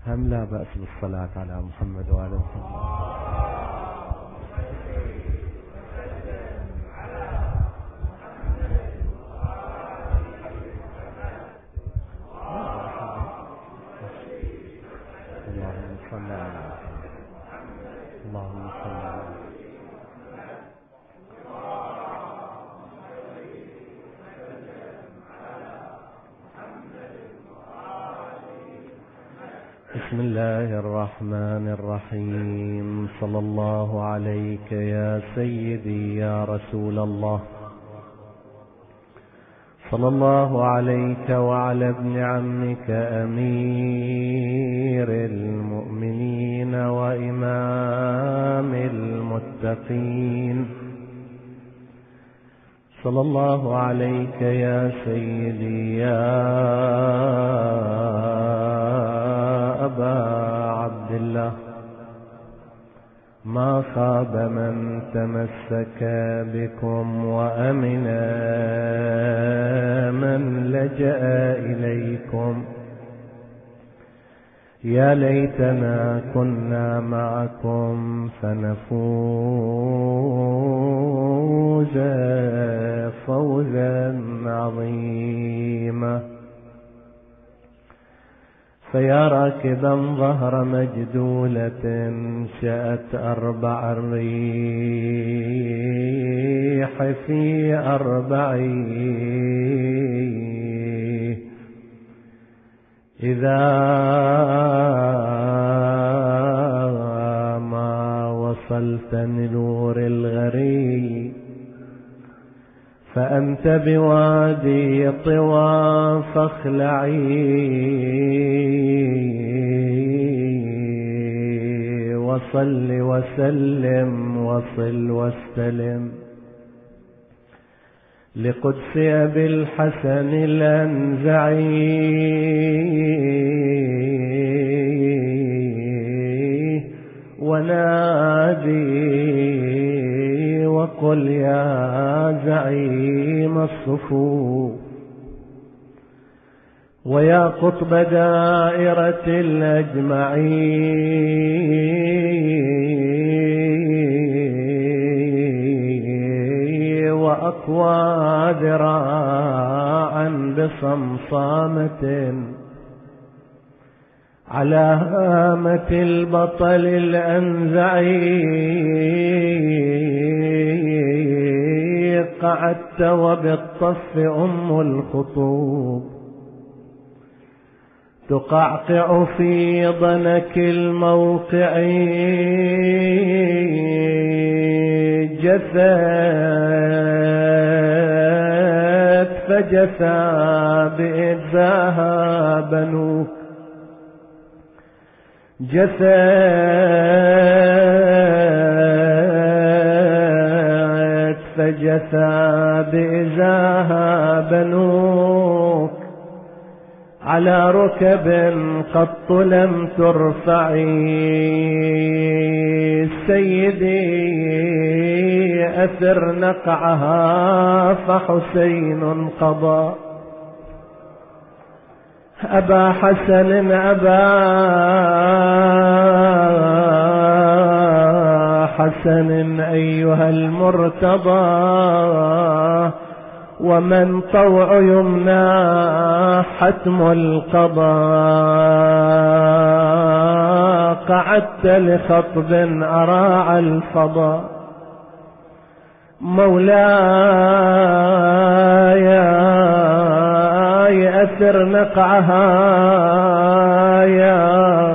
هم لا بأس بالصلاة على محمد وآل محمد. اللهم صل على بسم الله الرحمن الرحيم. صلى الله عليك يا سيدي يا رسول الله، صلى الله عليك وعلى ابن عمك أمير المؤمنين وإمام المتقين، صلى الله عليك يا سيدي يا أبا عبد الله. ما خاب من تمسك بكم وأمن من لجأ إليكم. يا ليتنا كنا معكم فنفوز فوزا عظيما. فيا راكبا ظهر مجدولة شأت أربع الريح في أربعي، إذا ما وصلت نور الغري فأنت بوادي طوى فاخلعي، وصل وسلم وصل واستلم لقدس أبي الحسن الأنزعي. ونادي وقل يا زعيم الصفوف ويا قطب دائرة الأجمعين، وأقوى ذراعا بصمصامة على هامة البطل الأنزعي. قعدت وبالطف أم الخطوب تقعقع في ضنك الموقع، جثت فجثى بإجزاها بنوك، جثت فجثى بإجزاها بنوك، على ركب قط لم ترفعي. سيدي أثر نقعها فحسين قضى، أبا حسن أبا حسن أيها المرتضى، ومن طوع يمنى حتم القضاء. قعدت لخطب أراع الفضاء، مولاي أثر نقعها يا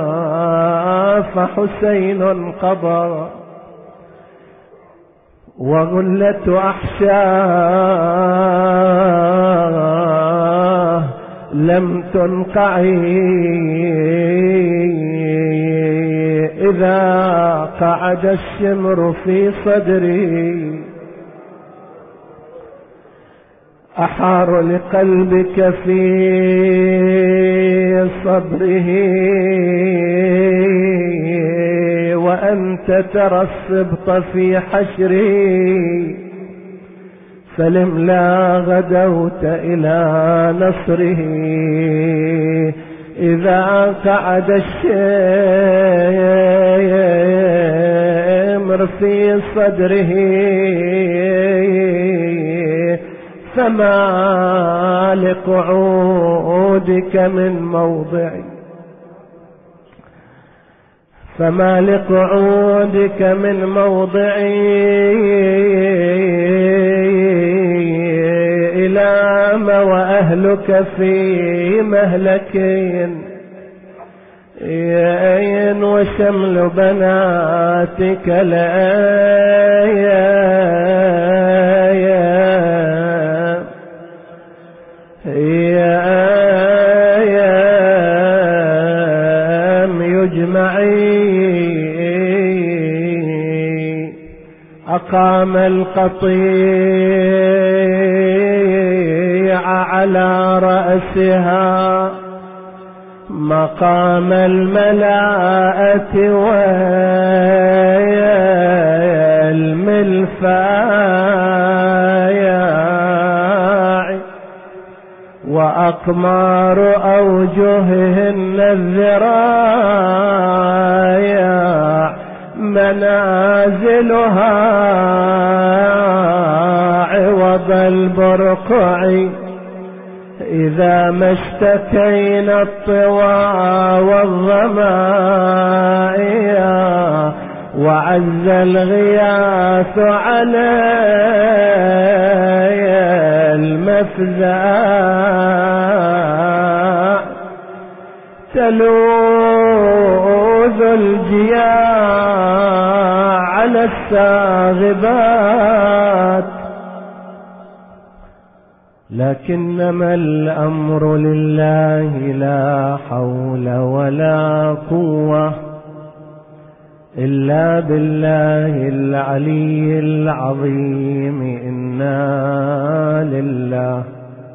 فحسين قضى، وغلة أحشاه لم تنقعي. إذا قعد الشمر في صدري أحار لقلبك في صبره، وأنت ترى السبط في حشري، فلم لا غدوت إلى نصره. إذا قعد الشمر في صدره فما لقعودك من موضعي، فما لقعودك من موضعي إلى ما وأهلك في مهلكين وشمل بناتك أقام القطيع على رأسها مقام الملاءة والملفايع وأقمار أوجههن الذرايع منازلها عوض البرقع إذا ما اشتكينا الطوى والظمائيا وعز الغياث علي المفزع تلوذ الجياع على الساغبات لكنما الأمر لله لا حول ولا قوة إلا بالله العلي العظيم. إنا لله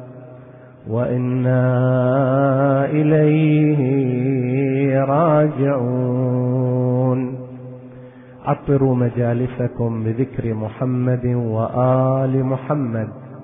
وإنا إليه راجعون. عطروا مجالسكم بذكر محمد وآل محمد.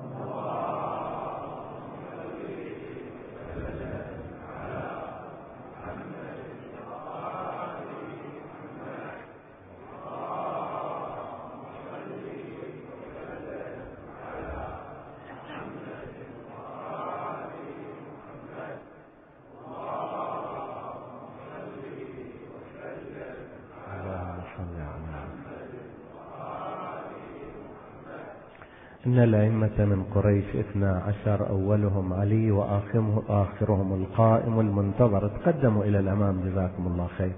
إن الأئمة من قريش 12 أولهم علي وآخرهم القائم المنتظر. تقدموا إلى الأمام جزاكم الله خير.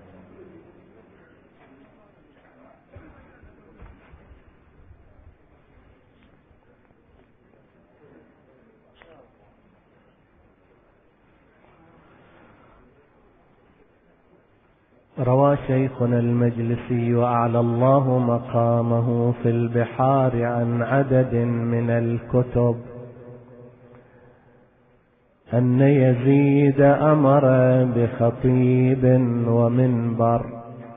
روى شيخنا المجلسي أعلى الله مقامه في البحار عن عدد من الكتب أن يزيد أمر بخطيب ومنبر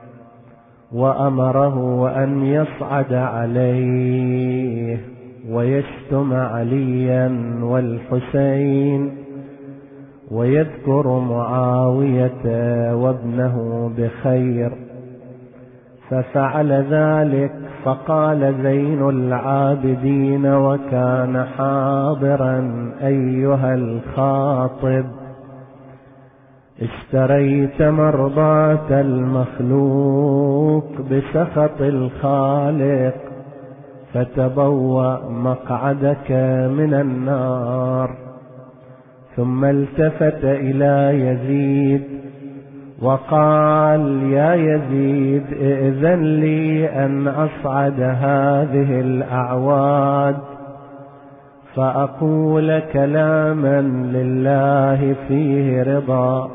وأمره أن يصعد عليه ويشتم عليا والحسين ويذكر معاوية وابنه بخير، ففعل ذلك. فقال زين العابدين وكان حاضرا: أيها الخاطب، اشتريت مرضاة المخلوق بسخط الخالق، فتبوأ مقعدك من النار. ثم التفت إلى يزيد وقال: يا يزيد، ائذن لي أن أصعد هذه الأعواد فأقول كلاما لله فيه رضا،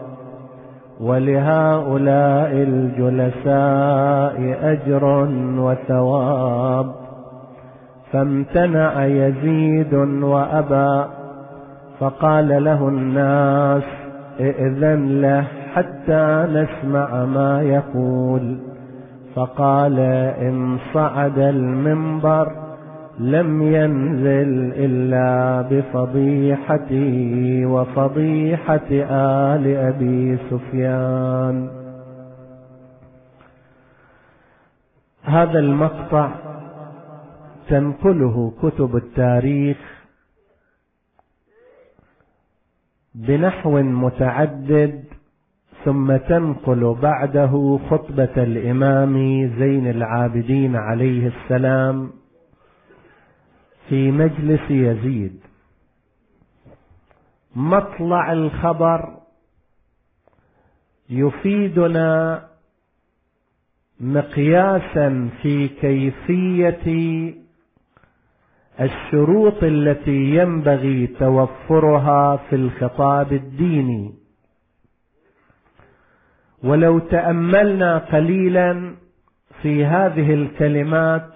ولهؤلاء الجلساء أجر وثواب. فامتنع يزيد وأبى، فقال له الناس: ائذن له حتى نسمع ما يقول. فقال: إن صعد المنبر لم ينزل إلا بفضيحتي وفضيحة آل أبي سفيان. هذا المقطع تنقله كتب التاريخ بنحو متعدد، ثم تنقل بعده خطبة الإمام زين العابدين عليه السلام في مجلس يزيد. مطلع الخبر يفيدنا مقياسا في كيفية الشروط التي ينبغي توفرها في الخطاب الديني. ولو تأملنا قليلا في هذه الكلمات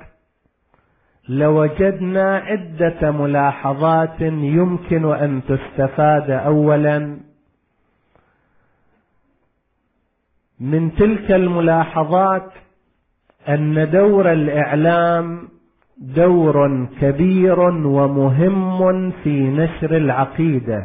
لوجدنا عدة ملاحظات يمكن أن تستفاد. أولا، من تلك الملاحظات أن دور الإعلام دور كبير ومهم في نشر العقيدة،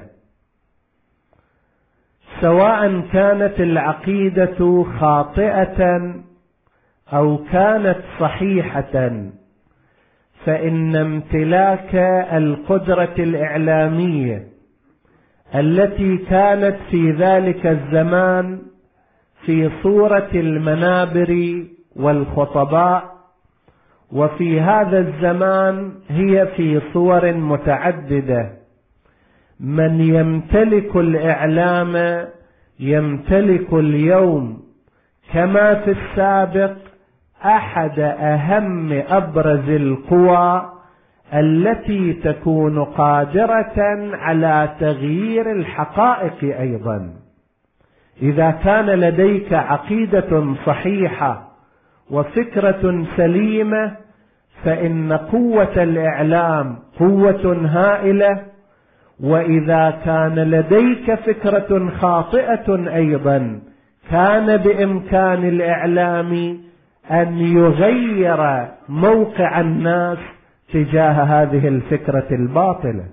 سواء كانت العقيدة خاطئة أو كانت صحيحة، فإن امتلاك القدرة الإعلامية التي كانت في ذلك الزمان في صورة المنابر والخطباء، وفي هذا الزمان هي في صور متعددة. من يمتلك الإعلام يمتلك اليوم كما في السابق أحد أهم أبرز القوى التي تكون قادرة على تغيير الحقائق. أيضا إذا كان لديك عقيدة صحيحة وفكرة سليمة فإن قوة الإعلام قوة هائلة، وإذا كان لديك فكرة خاطئة أيضا كان بإمكان الإعلام أن يغير موقع الناس تجاه هذه الفكرة الباطلة.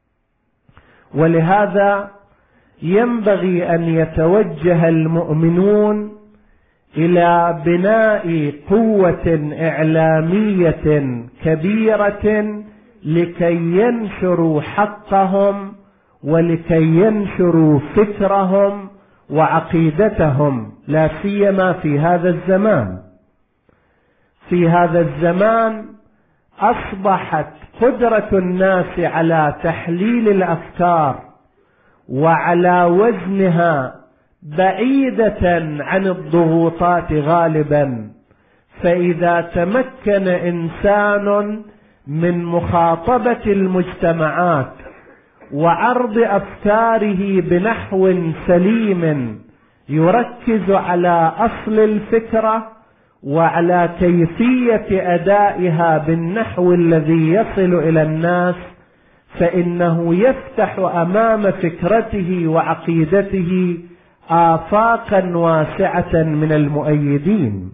ولهذا ينبغي أن يتوجه المؤمنون إلى بناء قوة إعلامية كبيرة لكي ينشروا حقهم ولكي ينشروا فكرهم وعقيدتهم، لا سيما في هذا الزمان. في هذا الزمان أصبحت قدرة الناس على تحليل الأفكار وعلى وزنها بعيدة عن الضغوطات غالبا. فإذا تمكن إنسان من مخاطبة المجتمعات وعرض أفكاره بنحو سليم يركز على أصل الفكرة وعلى كيفية أدائها بالنحو الذي يصل إلى الناس، فإنه يفتح أمام فكرته وعقيدته آفاقا واسعة من المؤيدين.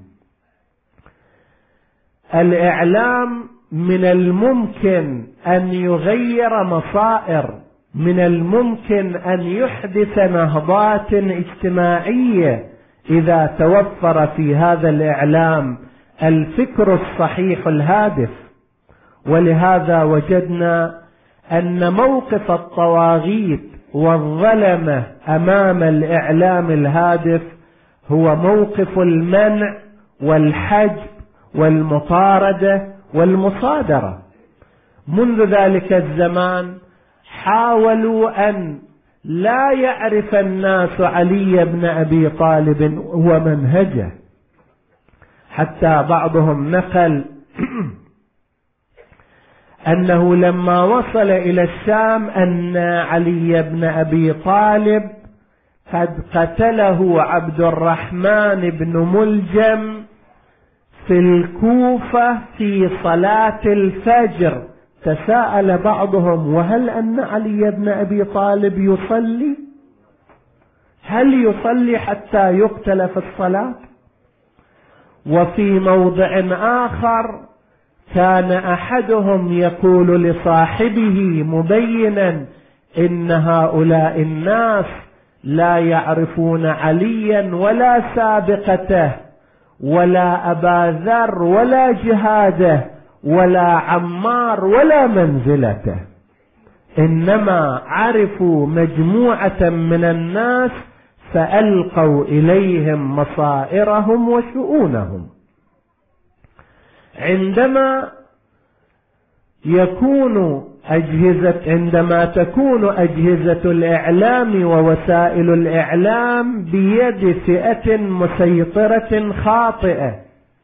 الإعلام من الممكن أن يغير مصائر، من الممكن أن يحدث نهضات اجتماعية إذا توفر في هذا الإعلام الفكر الصحيح الهادف. ولهذا وجدنا أن موقف الطواغيت والظلمة أمام الإعلام الهادف هو موقف المنع والحجب والمطاردة والمصادرة. منذ ذلك الزمان حاولوا أن لا يعرف الناس علي بن أبي طالب ومنهجه، حتى بعضهم نقل أنه لما وصل إلى الشام أن علي بن أبي طالب قد قتله عبد الرحمن بن ملجم في الكوفة في صلاة الفجر. تساءل بعضهم: وهل أن علي بن أبي طالب يصلي؟ هل يصلي حتى يقتل في الصلاة؟ وفي موضع آخر كان أحدهم يقول لصاحبه مبينا إن هؤلاء الناس لا يعرفون عليا ولا سابقته ولا أبا ذر ولا جهاده ولا عمار ولا منزلته، إنما عرفوا مجموعة من الناس فألقوا إليهم مصائرهم وشؤونهم. عندما تكون أجهزة الإعلام ووسائل الإعلام بيد فئة مسيطرة خاطئة،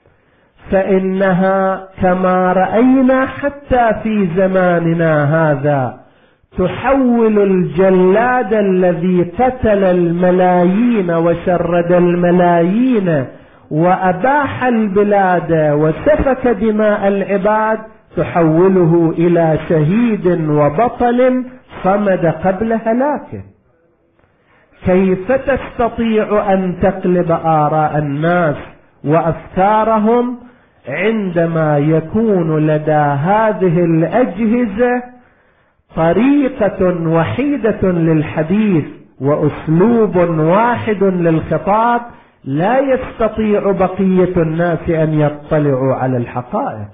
فإنها كما رأينا حتى في زماننا هذا تحول الجلاد الذي قتل الملايين وشرد الملايين وأباح البلاد وسفك دماء العباد، تحوله إلى شهيد وبطل صمد قبل هلاكه. كيف تستطيع أن تقلب آراء الناس وأفكارهم عندما يكون لدى هذه الأجهزة طريقة وحيدة للحديث وأسلوب واحد للخطاب لا يستطيع بقية الناس أن يطلعوا على الحقائق؟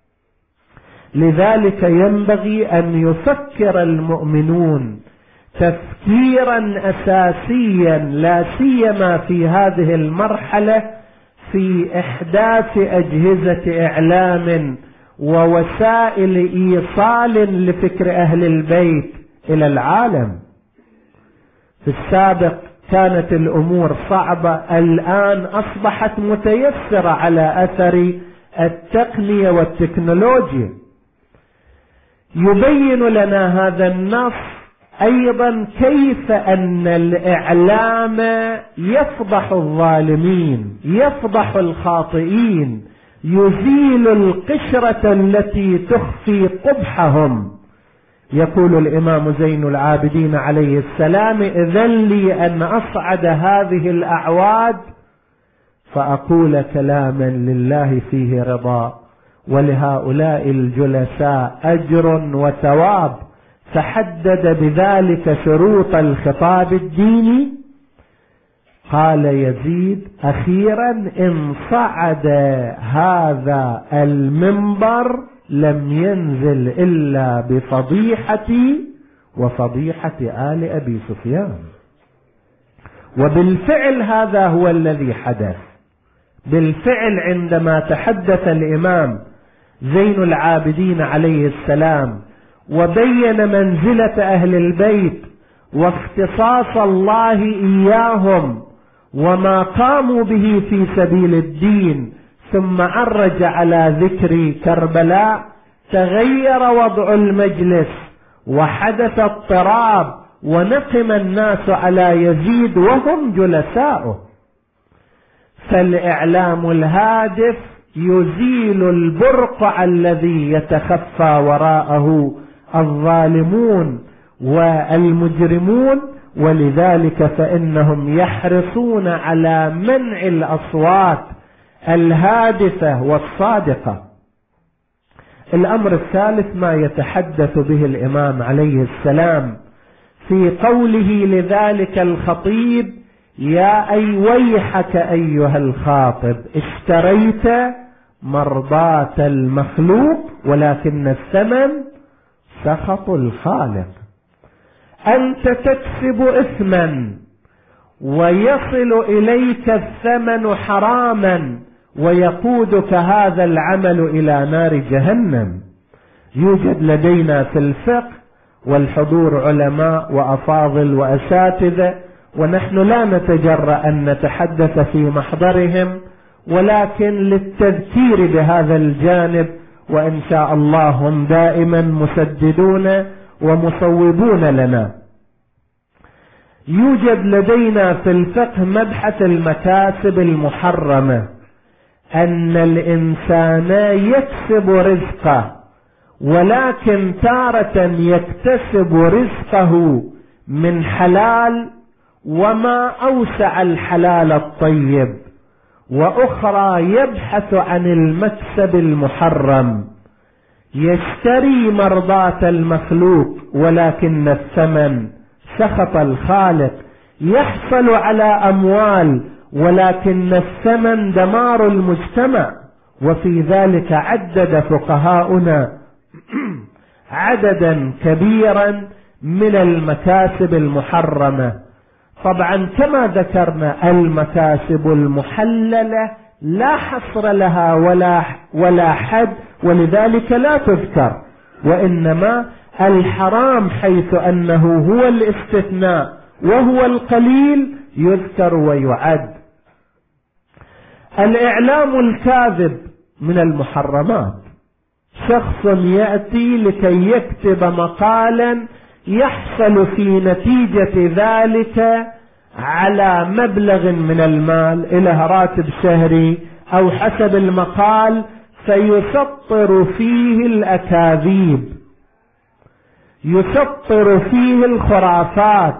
لذلك ينبغي أن يفكر المؤمنون تفكيرا أساسيا لا سيما في هذه المرحلة في إحداث أجهزة إعلام ووسائل إيصال لفكر أهل البيت إلى العالم. في السابق كانت الأمور صعبة، الآن أصبحت متيسرة على أثر التقنية والتكنولوجيا. يبين لنا هذا النص أيضا كيف أن الإعلام يفضح الظالمين، يفضح الخاطئين، يزيل القشرة التي تخفي قبحهم. يقول الإمام زين العابدين عليه السلام: إذن لي أن أصعد هذه الأعواد فأقول كلاما لله فيه رضا ولهؤلاء الجلساء أجر وثواب. فحدد بذلك شروط الخطاب الديني. قال يزيد: أخيرا إن صعد هذا المنبر لم ينزل إلا بفضيحتي وفضيحة آل أبي سفيان. وبالفعل هذا هو الذي حدث. بالفعل عندما تحدث الإمام زين العابدين عليه السلام وبين منزلة أهل البيت واختصاص الله إياهم وما قاموا به في سبيل الدين، ثم عرج على ذكر كربلاء، تغير وضع المجلس وحدث اضطراب ونقم الناس على يزيد وهم جلساؤه. فالإعلام الهادف يزيل البرقع الذي يتخفى وراءه الظالمون والمجرمون، ولذلك فإنهم يحرصون على منع الأصوات الهادفة والصادقة. الأمر الثالث ما يتحدث به الإمام عليه السلام في قوله لذلك الخطيب: يا ويحك أيها الخاطب، اشتريت مرضاة المخلوق ولكن الثمن سخط الخالق. أنت تكسب إثما ويصل إليك الثمن حراما ويقودك هذا العمل إلى نار جهنم. يوجد لدينا في الفقه والحضور علماء وأفاضل وأساتذة، ونحن لا نتجرأ أن نتحدث في محضرهم، ولكن للتذكير بهذا الجانب، وإن شاء الله هم دائما مسددون ومصوبون لنا. يوجد لدينا في الفقه مبحث المكاسب المحرمة، أن الإنسان يكسب رزقه، ولكن تارة يكتسب رزقه من حلال وما أوسع الحلال الطيب، وأخرى يبحث عن المكسب المحرم. يشتري مرضاة المخلوق ولكن الثمن سخط الخالق، يحصل على أموال ولكن الثمن دمار المجتمع. وفي ذلك عدد فقهاؤنا عددا كبيرا من المكاسب المحرمة. طبعا كما ذكرنا المكاسب المحللة لا حصر لها ولا حد، ولذلك لا تذكر، وإنما الحرام حيث أنه هو الاستثناء وهو القليل يذكر ويعد. الإعلام الكاذب من المحرمات. شخص يأتي لكي يكتب مقالا يحصل في نتيجة ذلك على مبلغ من المال، إلى راتب شهري أو حسب المقال، فيسطر فيه الأكاذيب، يسطر فيه الخرافات.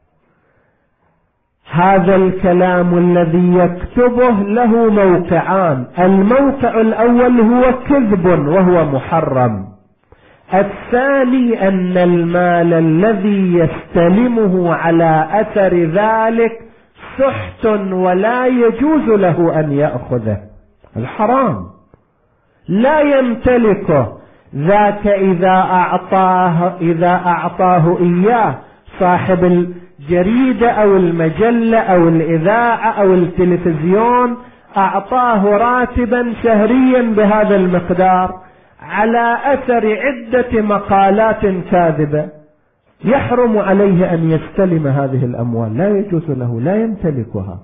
هذا الكلام الذي يكتبه له موقعان: الموقع الأول هو كذب وهو محرم، الثاني أن المال الذي يستلمه على أثر ذلك سحت ولا يجوز له أن يأخذه، الحرام لا يمتلكه. ذاك إذا أعطاه إياه صاحب الجريدة أو المجلة أو الإذاعة أو التلفزيون، أعطاه راتبا شهريا بهذا المقدار على أثر عدة مقالات كاذبة، يحرم عليه أن يستلم هذه الأموال، لا يجوز له، لا يمتلكها.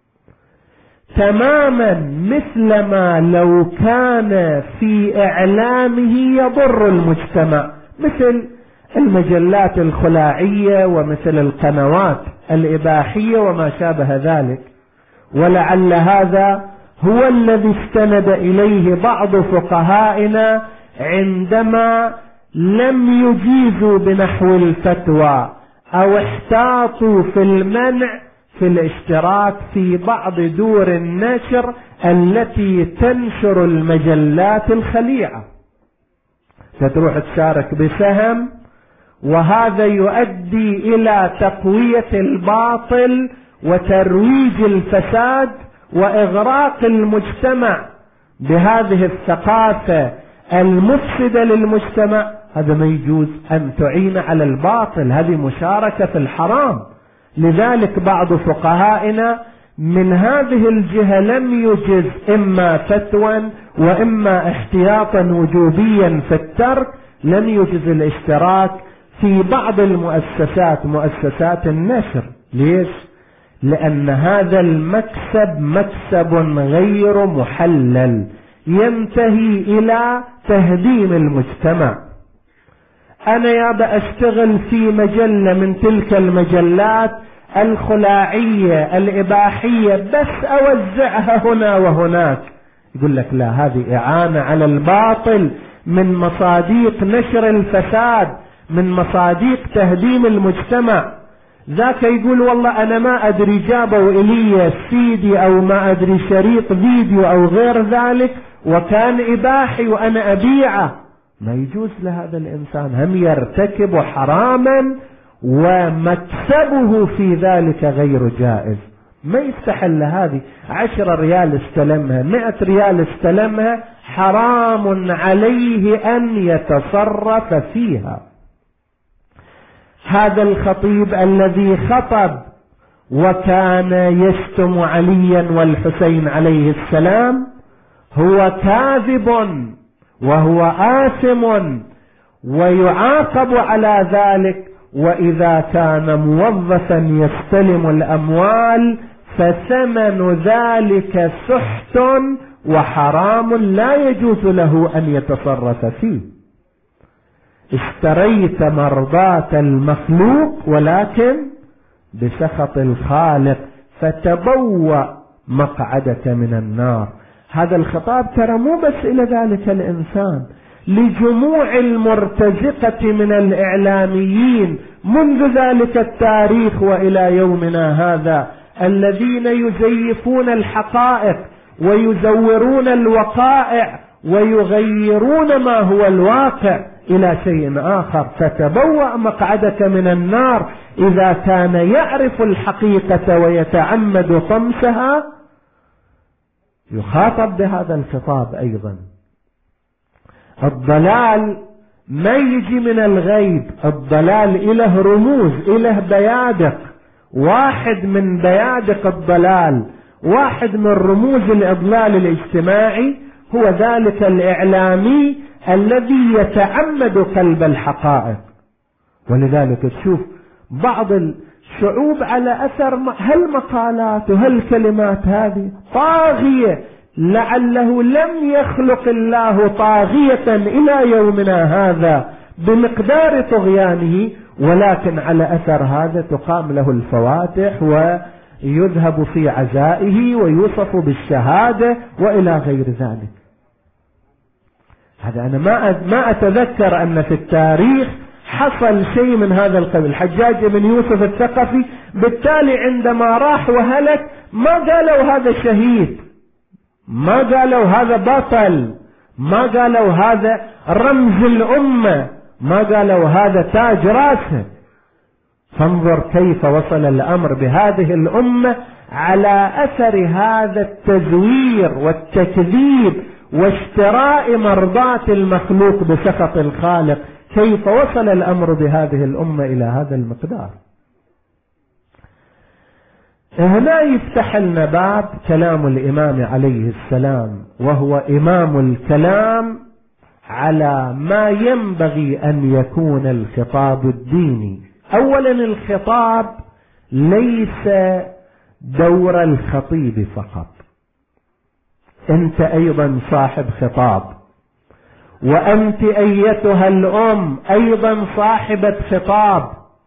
تماما مثل ما لو كان في إعلامه يضر المجتمع، مثل المجلات الخلاعية ومثل القنوات الإباحية وما شابه ذلك. ولعل هذا هو الذي استند إليه بعض فقهائنا عندما لم يجيزوا بنحو الفتوى أو احتاطوا في المنع في الاشتراك في بعض دور النشر التي تنشر المجلات الخليعة، فتروح تشارك بسهم، وهذا يؤدي إلى تقوية الباطل وترويج الفساد وإغراق المجتمع بهذه الثقافة المفسدة للمجتمع. هذا ما يجوز أن تعين على الباطل، هذه مشاركة في الحرام. لذلك بعض فقهائنا من هذه الجهة لم يجز إما فتوى وإما احتياطا وجوبيا في الترك، لم يجز الاشتراك في بعض المؤسسات، مؤسسات النشر. ليش؟ لأن هذا المكسب مكسب غير محلل ينتهي إلى تهديم المجتمع. أنا يابا أشتغل في مجلة من تلك المجلات الخلاعية الإباحية بس أوزعها هنا وهناك، يقول لك لا، هذه إعانة على الباطل من مصاديق نشر الفساد، من مصاديق تهديم المجتمع. ذاك يقول والله أنا ما أدري جابوا إلي سيدي أو ما أدري شريط فيديو أو غير ذلك وكان إباحي وأنا أبيعه. ما يجوز لهذا الإنسان، هم يرتكب حراما ومكسبه في ذلك غير جائز، ما يستحل. هذه 10 ريال استلمها، 100 ريال استلمها، حرام عليه أن يتصرف فيها. هذا الخطيب الذي خطب وكان يشتم عليا والحسين عليه السلام هو كاذب وهو آثم ويعاقب على ذلك. وإذا كان موظفا يستلم الأموال فثمن ذلك سحت وحرام لا يجوز له أن يتصرف فيه. اشتريت مرضاة المخلوق ولكن بسخط الخالق، فتبوأ مقعدك من النار. هذا الخطاب ترى مو بس إلى ذلك الإنسان، لجموع المرتزقة من الإعلاميين منذ ذلك التاريخ وإلى يومنا هذا، الذين يزيفون الحقائق ويزورون الوقائع ويغيرون ما هو الواقع إلى شيء آخر. فتبوأ مقعدك من النار. إذا كان يعرف الحقيقة ويتعمد طمسها يخاطب بهذا الخطاب أيضا. الضلال ما يجي من الغيب، الضلال إله رموز، إله بيادق. واحد من بيادق الضلال، واحد من رموز الإضلال الاجتماعي هو ذلك الإعلامي الذي يتعمد قلب الحقائق. ولذلك تشوف بعض الشعوب على أثر هالمقالات وهالكلمات هذه طاغية، لعله لم يخلق الله طاغية إلى يومنا هذا بمقدار طغيانه، ولكن على أثر هذا تقام له الفواتح ويذهب في عزائه ويوصف بالشهادة وإلى غير ذلك. هذا أنا ما أتذكر أن في التاريخ حصل شيء من هذا القبيل. الحجاج بن يوسف الثقفي بالتالي عندما راح وهلك ما قالوا هذا شهيد، ما قالوا هذا بطل، ما قالوا هذا رمز الأمة، ما قالوا هذا تاج راسه. فانظر كيف وصل الأمر بهذه الأمة على أثر هذا التزوير والتكذيب واشتراء مرضات المخلوق بسخط الخالق. كيف وصل الأمر بهذه الأمة إلى هذا المقدار. هنا يفتح لنا باب كلام الإمام عليه السلام، وهو إمام الكلام على ما ينبغي أن يكون الخطاب الديني. أولا الخطاب ليس دور الخطيب فقط، أنت أيضا صاحب خطاب، وأنت أيتها الأم أيضا صاحبة خطاب.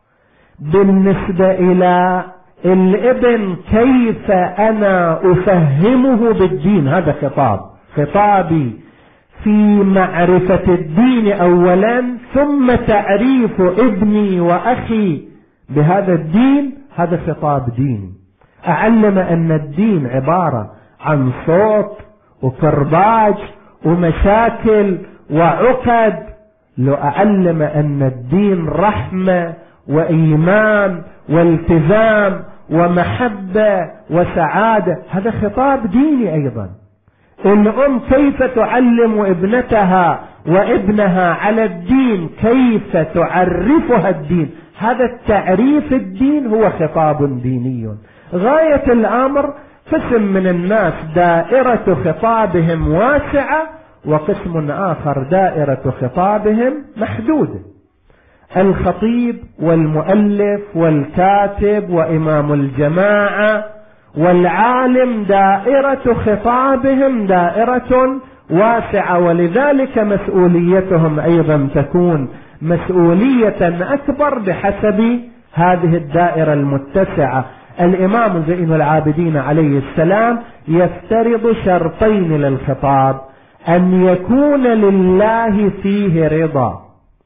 بالنسبة إلى الابن كيف أنا أفهمه بالدين، هذا خطاب. خطابي في معرفة الدين أولا، ثم تعريف ابني وأخي بهذا الدين، هذا خطاب ديني. أعلم أن الدين عبارة عن صوت وكرباج ومشاكل وعقد، لو أعلم أن الدين رحمة وإيمان والتزام ومحبة وسعادة، هذا خطاب ديني أيضا. الأم كيف تعلم ابنتها وابنها على الدين، كيف تعرفها الدين، هذا التعريف الدين هو خطاب ديني. غاية الأمر قسم من الناس دائرة خطابهم واسعة، وقسم آخر دائرة خطابهم محدودة. الخطيب والمؤلف والكاتب وإمام الجماعة والعالم دائرة خطابهم دائرة واسعة، ولذلك مسؤوليتهم أيضا تكون مسؤولية أكبر بحسب هذه الدائرة المتسعة. الإمام زين العابدين عليه السلام يفترض شرطين للخطاب: أن يكون لله فيه رضا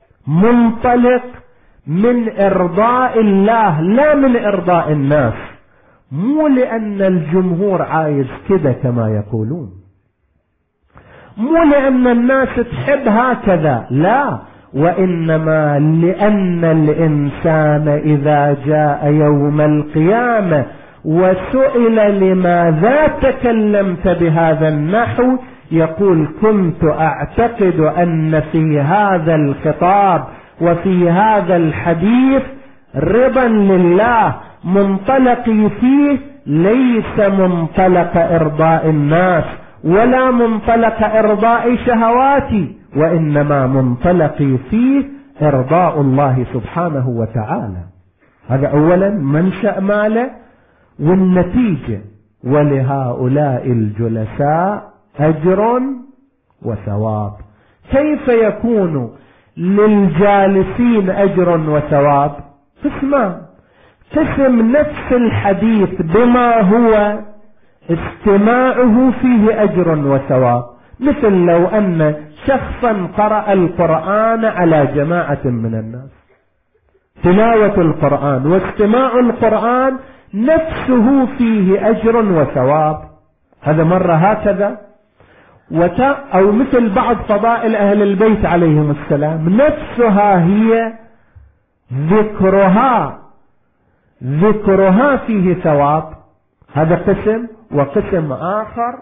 منطلق من إرضاء الله لا من إرضاء الناس، مو لأن الجمهور عايز كده كما يقولون، مو لأن الناس تحب هكذا، لا، وإنما لأن الإنسان إذا جاء يوم القيامة وسئل لماذا تكلمت بهذا النحو يقول: كنت أعتقد أن في هذا الخطاب وفي هذا الحديث رضا لله، منطلقي فيه ليس منطلق إرضاء الناس ولا منطلق إرضاء شهواتي، وإنما منطلقي فيه إرضاء الله سبحانه وتعالى. هذا أولا منشأ ماله والنتيجة: ولهؤلاء الجلساء أجر وثواب. كيف يكون للجالسين أجر وثواب؟ قسمان: قسم نفس الحديث بما هو استماعه فيه أجر وثواب، مثل لو أن شخصا قرأ القرآن على جماعة من الناس، تلاوة القرآن واستماع القرآن نفسه فيه أجر وثواب. هذا مرة هكذا، أو مثل بعض فضائل أهل البيت عليهم السلام نفسها هي ذكرها فيه ثواب. هذا قسم. وقسم آخر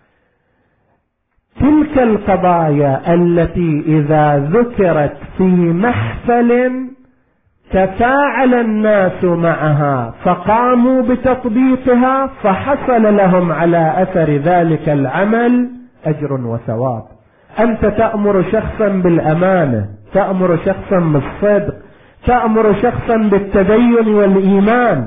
تلك القضايا التي إذا ذكرت في محفل تفاعل الناس معها فقاموا بتطبيقها فحصل لهم على أثر ذلك العمل أجر وثواب. أنت تأمر شخصا بالأمانة، تأمر شخصا بالصدق، تأمر شخصا بالتدين والإيمان،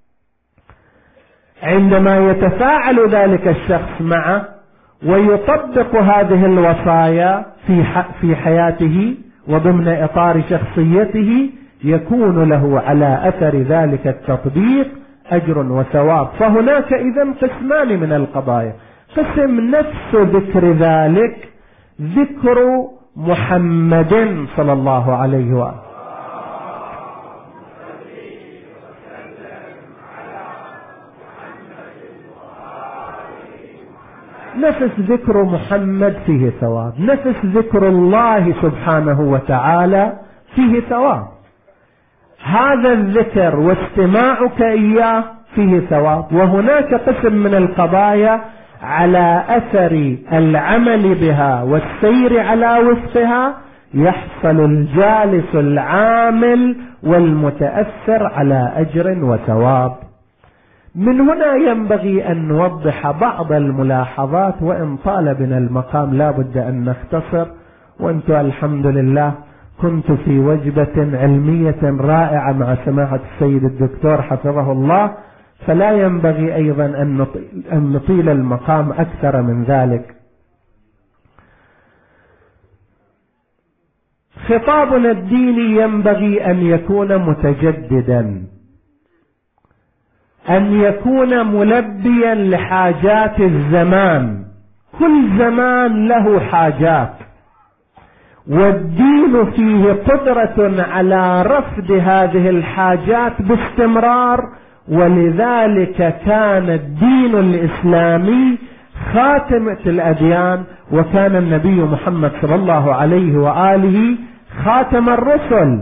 عندما يتفاعل ذلك الشخص معه ويطبق هذه الوصايا في حياته وضمن إطار شخصيته يكون له على أثر ذلك التطبيق أجر وثواب. فهناك إذن قسمان من القضايا: قسم نفس ذكر ذلك، ذكر محمد صلى الله عليه وآله، نفس ذكر محمد فيه ثواب، نفس ذكر الله سبحانه وتعالى فيه ثواب. هذا الذكر واستماعك إياه فيه ثواب. وهناك قسم من القضايا على أثر العمل بها والسير على وفقها يحصل الجالس العامل والمتأثر على أجر وثواب. من هنا ينبغي أن نوضح بعض الملاحظات، وإن طال بنا المقام لا بد أن نختصر. وأنت الحمد لله كنت في وجبة علمية رائعة مع سماحة السيد الدكتور حفظه الله، فلا ينبغي أيضا أن نطيل المقام أكثر من ذلك. خطابنا الديني ينبغي أن يكون متجددا، أن يكون ملبيا لحاجات الزمان. كل زمان له حاجات، والدين فيه قدرة على رفض هذه الحاجات باستمرار. ولذلك كان الدين الإسلامي خاتمة الأديان، وكان النبي محمد صلى الله عليه وآله خاتم الرسل.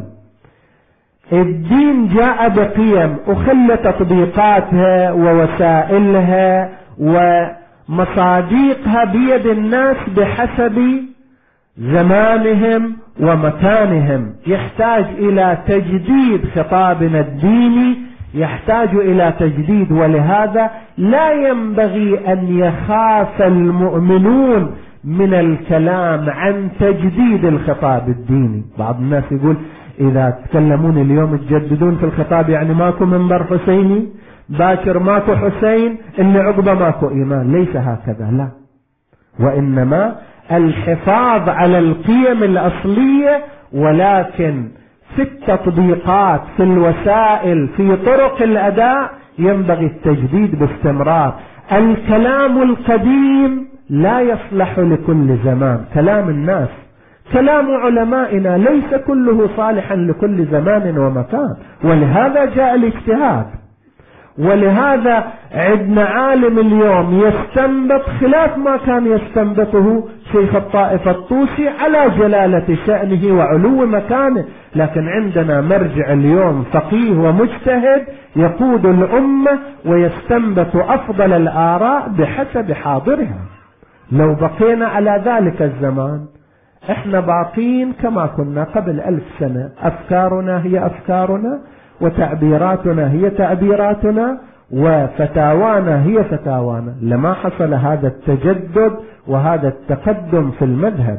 الدين جاء بقيم أخل تطبيقاتها ووسائلها ومصاديقها بيد الناس بحسب زمانهم ومكانهم. يحتاج إلى تجديد خطابنا الديني، يحتاج إلى تجديد. ولهذا لا ينبغي أن يخاف المؤمنون من الكلام عن تجديد الخطاب الديني. بعض الناس يقول إذا تكلمون اليوم تجددون في الخطاب يعني ماكو منبر حسيني، باكر ماكو حسين، إن عقبة ماكو إيمان. ليس هكذا، لا، وإنما الحفاظ على القيم الأصلية، ولكن في التطبيقات، في الوسائل، في طرق الأداء ينبغي التجديد باستمرار. الكلام القديم لا يصلح لكل زمان. كلام الناس، كلام علمائنا ليس كله صالحا لكل زمان ومكان، ولهذا جاء الاجتهاد. ولهذا عندنا عالم اليوم يستنبط خلاف ما كان يستنبطه شيخ الطائفة الطوسي على جلالة شأنه وعلو مكانه. لكن عندنا مرجع اليوم فقيه ومجتهد يقود الأمة ويستنبط أفضل الآراء بحسب حاضرها. لو بقينا على ذلك الزمان احنا باقين كما كنا قبل 1000 سنة. أفكارنا هي أفكارنا، وتعبيراتنا هي تعبيراتنا، وفتاوانا هي فتاوانا. لما حصل هذا التجدد وهذا التقدم في المذهب.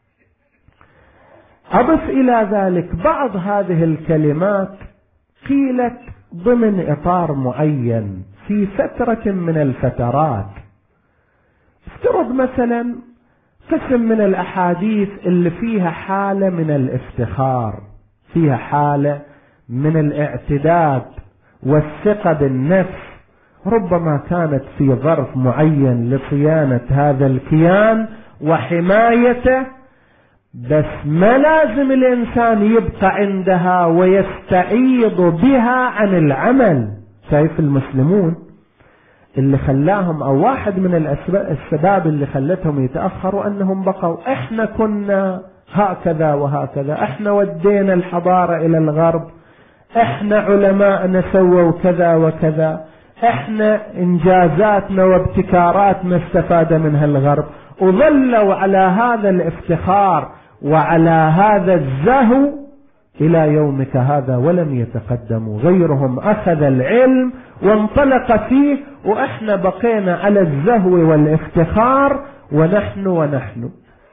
أضف إلى ذلك بعض هذه الكلمات قيلت ضمن إطار معين في فترة من الفترات. افترض مثلا قسم من الأحاديث اللي فيها حالة من الافتخار، فيها حالة من الاعتداد والثقة بالنفس، ربما كانت في ظرف معين لصيانة هذا الكيان وحمايته، بس ما لازم الإنسان يبقى عندها ويستعيض بها عن العمل. شايف المسلمون اللي خلاهم او واحد من الاسباب اللي خلتهم يتأخروا انهم بقوا احنا كنا هكذا وهكذا، احنا ودينا الحضارة الى الغرب، احنا علماءنا سووا كذا وكذا، احنا انجازاتنا وابتكاراتنا استفاد منها الغرب، وظلوا على هذا الافتخار وعلى هذا الزهو الى يومك هذا ولم يتقدموا. غيرهم اخذ العلم وانطلق فيه، واحنا بقينا على الزهو والافتخار ونحن.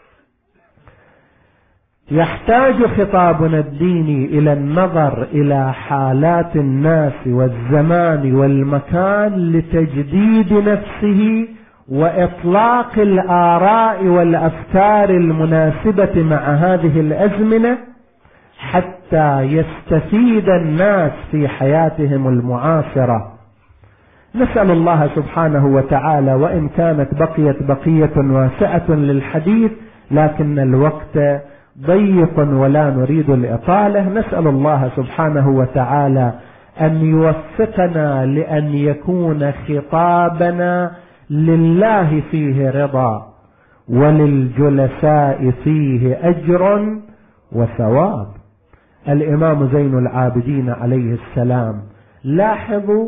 يحتاج خطابنا الديني الى النظر الى حالات الناس والزمان والمكان لتجديد نفسه واطلاق الاراء والافكار المناسبة مع هذه الازمنة، حتى يستفيد الناس في حياتهم المعاصرة. نسأل الله سبحانه وتعالى، وإن كانت بقيت بقية واسعة للحديث لكن الوقت ضيق ولا نريد الإطالة، نسأل الله سبحانه وتعالى أن يوفقنا لأن يكون خطابنا لله فيه رضا وللجلساء فيه أجر وثواب. الإمام زين العابدين عليه السلام، لاحظوا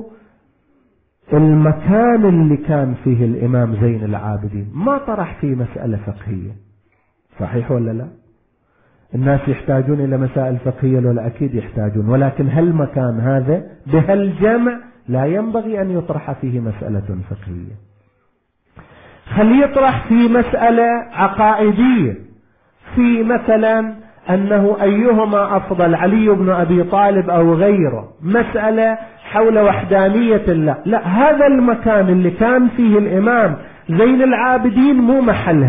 المكان اللي كان فيه الإمام زين العابدين، ما طرح فيه مسألة فقهية، صحيح ولا لا؟ الناس يحتاجون إلى مسائل فقهية ولا أكيد يحتاجون، ولكن هالمكان هذا بهالجمع لا ينبغي أن يطرح فيه مسألة فقهية. خلي يطرح في مسألة عقائدية، في مثلا أنه أيهما أفضل، علي بن أبي طالب أو غيره، مسألة حول وحدانية الله. لا، هذا المكان اللي كان فيه الإمام زين العابدين مو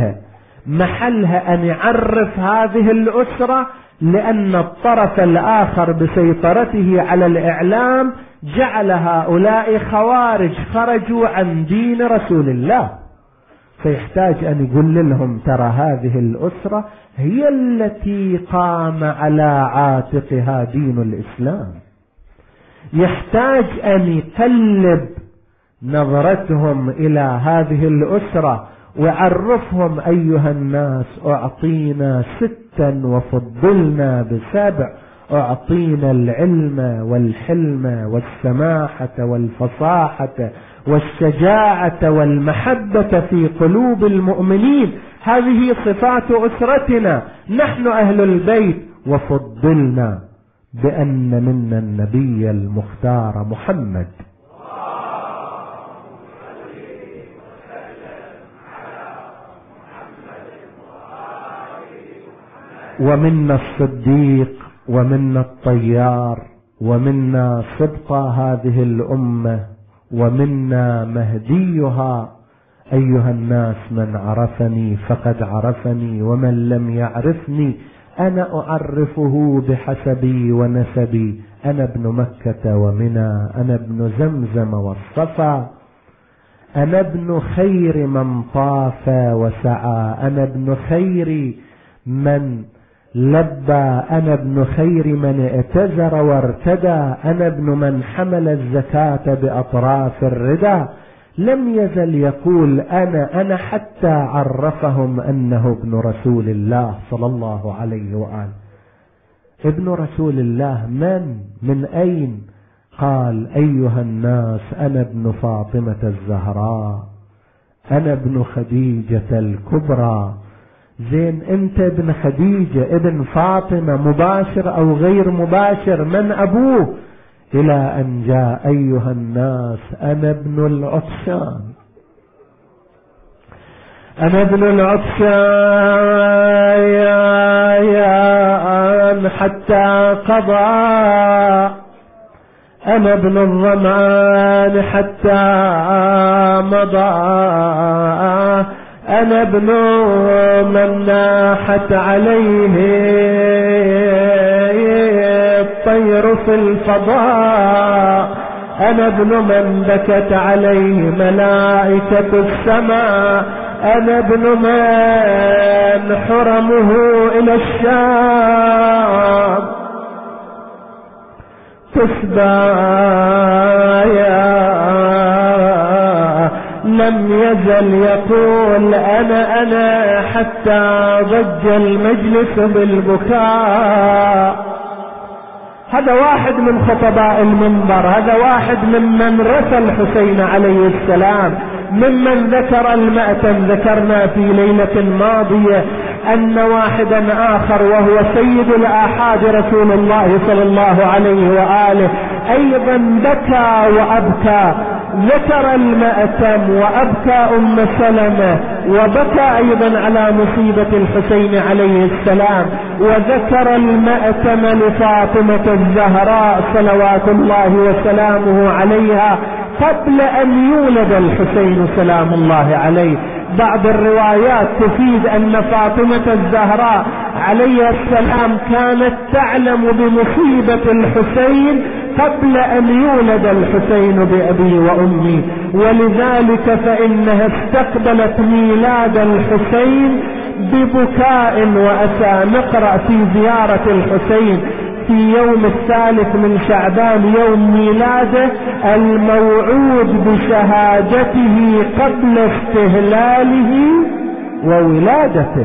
محلها أن يعرف هذه الأسرة، لأن الطرف الآخر بسيطرته على الإعلام جعل هؤلاء خوارج خرجوا عن دين رسول الله، فيحتاج أن يقول لهم ترى هذه الأسرة هي التي قام على عاتقها دين الإسلام. يحتاج أن يقلب نظرتهم إلى هذه الأسرة ويعرفهم أيها الناس أعطينا 6 وفضلنا ب7، أعطينا العلم والحلم والسماحة والفصاحة والشجاعة والمحبة في قلوب المؤمنين، هذه صفات أسرتنا نحن أهل البيت، وفضلنا بأن منا النبي المختار محمد ومنا الصديق ومنا الطيار ومنا صدق هذه الأمة ومنا مهديها. أيها الناس من عرفني فقد عرفني ومن لم يعرفني أنا أعرفه بحسبي ونسبي، أنا ابن مكة ومنى، أنا ابن زمزم والصفا، أنا ابن خير من طاف وسعى، أنا ابن خير من لبى، أنا ابن خير من اعتذر وارتدى، أنا ابن من حمل الزكاة بأطراف الردى. لم يزل يقول أنا حتى عرفهم أنه ابن رسول الله صلى الله عليه وآله. ابن رسول الله من أين؟ قال أيها الناس أنا ابن فاطمة الزهراء، أنا ابن خديجة الكبرى. زين، انت ابن خديجة ابن فاطمة مباشر او غير مباشر؟ من ابوه؟ الى ان جاء ايها الناس انا ابن العطشان، انا ابن العطشان حتى قضى، انا ابن الظمآن حتى مضى، أنا ابن من ناحت عليه الطير في الفضاء، أنا ابن من بكت عليه ملائكة السماء، أنا ابن من حرمه إلى الشام تسبى يا لم يزل يقول أنا حتى ضج المجلس بالبكاء. هذا واحد من خطباء المنبر، هذا واحد ممن رثى الحسين عليه السلام، ممن ذكر المأتم. ذكرنا في ليلة ماضية أن واحدا آخر وهو سيد الآحاد رسول الله صلى الله عليه وآله أيضا بكى وأبكى. ذكر المأتم وأبكى أم سلمة، وبكى أيضا على مصيبة الحسين عليه السلام، وذكر المأتم لفاطمة الزهراء صلوات الله وسلامه عليها قبل أن يولد الحسين سلام الله عليه. بعض الروايات تفيد أن فاطمة الزهراء عليه السلام كانت تعلم بمصيبة الحسين قبل أن يولد الحسين بأبي وأمي، ولذلك فإنها استقبلت ميلاد الحسين ببكاء وأسى. نقرأ في زيارة الحسين في يوم 3 من شعبان يوم ميلاده الموعود بشهادته قبل استهلاله وولادته،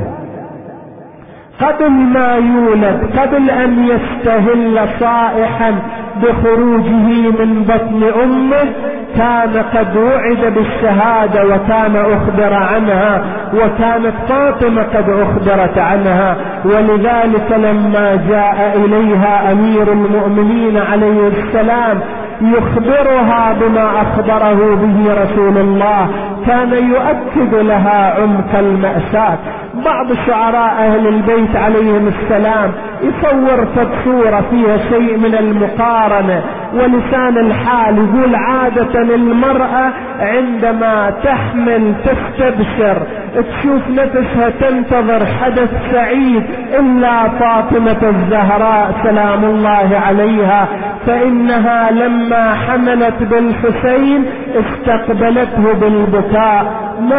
قبل ما يولد، قبل أن يستهل صائحا بخروجه من بطن أمه كان قد وعد بالشهادة وكان أخبر عنها، وكانت فاطمة قد أخبرت عنها. ولذلك لما جاء إليها أمير المؤمنين عليه السلام يخبرها بما أخبره به رسول الله كان يؤكد لها عمق المأساة. بعض شعراء أهل البيت عليهم السلام يصور صورة فيها شيء من المقارنة ولسان الحال، يقول عادة المرأة عندما تحمل تستبشر تشوف نفسها تنتظر حدث سعيد، إلا فاطمة الزهراء سلام الله عليها فإنها لما حملت بالحسين استقبلته بالبكاء.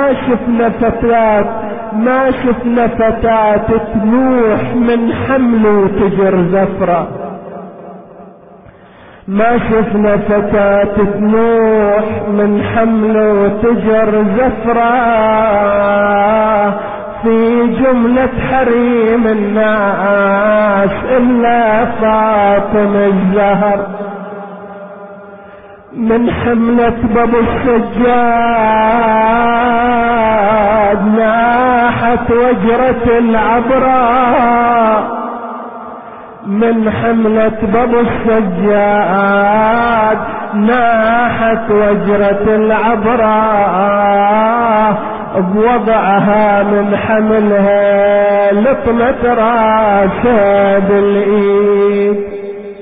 ما شفنا فتاة تنوح من حمل وتجر زفرة، ما شفنا فتاة تنوح من حمل وتجر زفرة في جملة حريم الناس إلا فاطمة الزهر. من حملة باب السجاد ناحت وجرة العبراء، من حملة باب السجاد ناحت وجرة العبراء، بوضعها من حملها لطمة راسها بالإيد.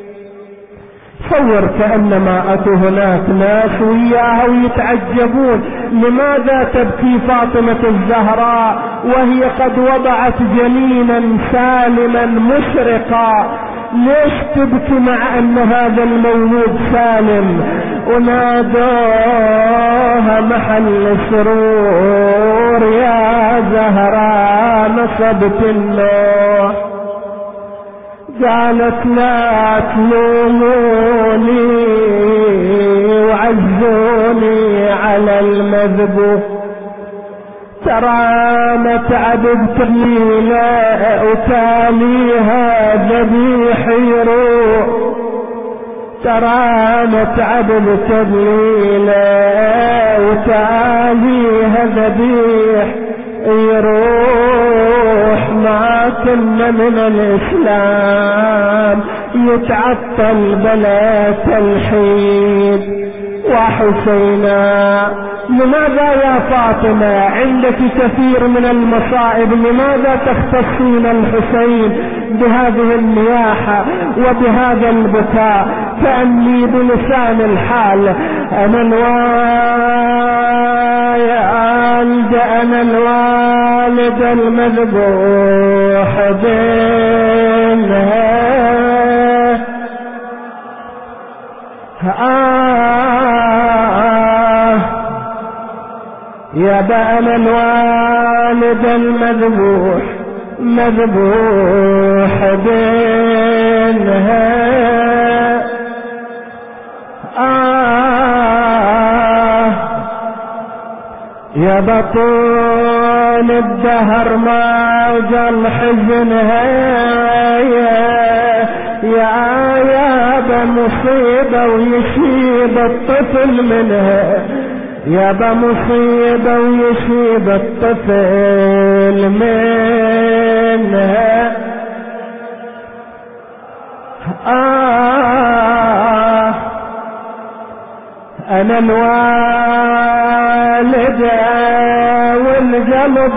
تصور كأنما أتوا هناك ناس وياها ويتعجبون لماذا تبكي فاطمة الزهراء وهي قد وضعت جنينا سالما مشرقا، ليش تبكي مع أن هذا المولود سالم؟ ونادوها محل سرور يا زهراء نصبت النوح. قالت لا تلوموني وعزوني على المذبوح، ترى متعب بتميلة وتاليها ذبيح يروح، ترى متعب بتميلة وتاليها ذبيح يروح. ما كنا من الإسلام يتعطل بلا تلحيد. وحسينا لماذا يا فاطمة عندك كثير من المصائب، لماذا تختصين الحسين بهذه النياحة وبهذا البكاء؟ كأني بلسان الحال أنا الوالد المذبوح بينها يا بأن الوالد المذبوح مذبوح بينها يا بطول الدهر ما جل حزنها يا بمصيبة ويشيب الطفل منها يا بمصيبة ويشيب الطفل منها أنا الوالدة والقلب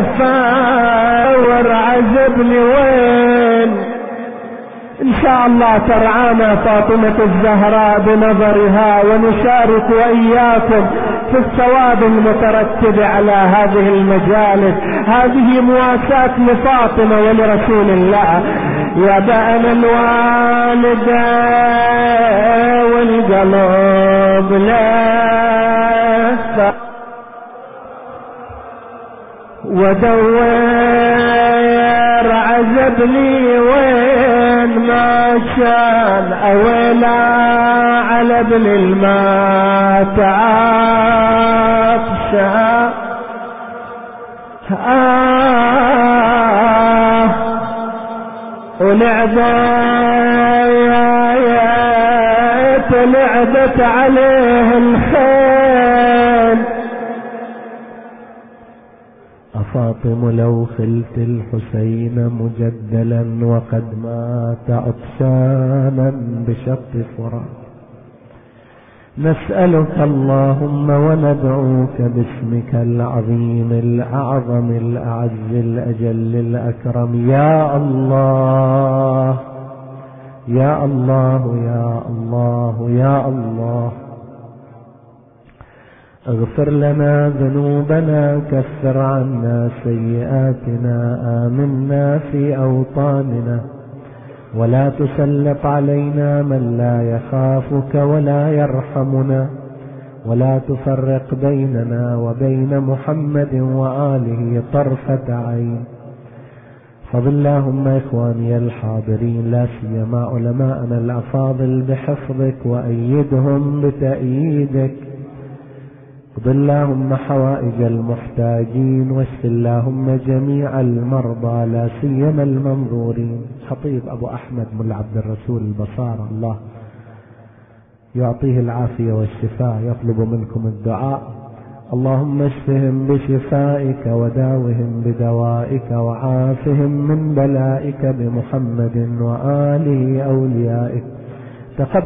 لهفا عجبني وين إن شاء الله ترعانا فاطمة الزهراء بنظرها ونشارك وإياكم في الثواب المترتب على هذه المجالس. هذه مواساة لفاطمة ولرسول الله. يا بأن الوالدة والقلب لهفا ودور عجبني وين ما كان أولا على ابن المات عطشا ولعبت عليه الخيل. أفاطم لو خلت الحسين مجدلا وقد مات عطشانا بشط فرات نسألك اللهم وندعوك باسمك العظيم الأعظم الأعز الأجل الأكرم. يا الله يا الله يا الله يا الله اغفر لنا ذنوبنا كفر عنا سيئاتنا آمنا في أوطاننا ولا تسلط علينا من لا يخافك ولا يرحمنا ولا تفرق بيننا وبين محمد وآله طرفة عين. فضل اللهم إخواني الحاضرين لا سيما علماءنا الأفاضل بحفظك وأيدهم بتأييدك. اقض اللهم حوائج المحتاجين واشف اللهم جميع المرضى لا سيما المنظورين. خطيب أبو أحمد ملا عبد الرسول البصارة الله يعطيه العافية والشفاء يطلب منكم الدعاء. اللهم اشفهم بشفائك وداوهم بدوائك وعافهم من بلائك بمحمد وآله أوليائك.